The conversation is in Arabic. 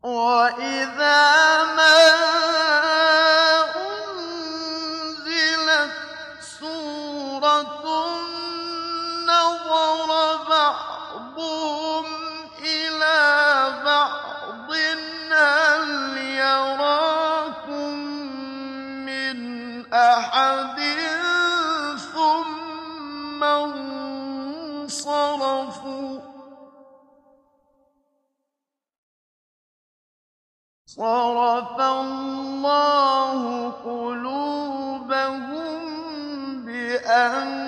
وَإِذَا مَا أُنزِلَتْ سُورَةٌ نَّظَرَ بَعْضُهُمْ إِلَىٰ بَعْضٍ هَلْ يَرَاكُم مِّنْ أَحَدٍ ثُمَّ انصَرَفُوا ۚ صَرَفَ اللَّهُ قُلُوبَهُم بِأَنَّهُمْ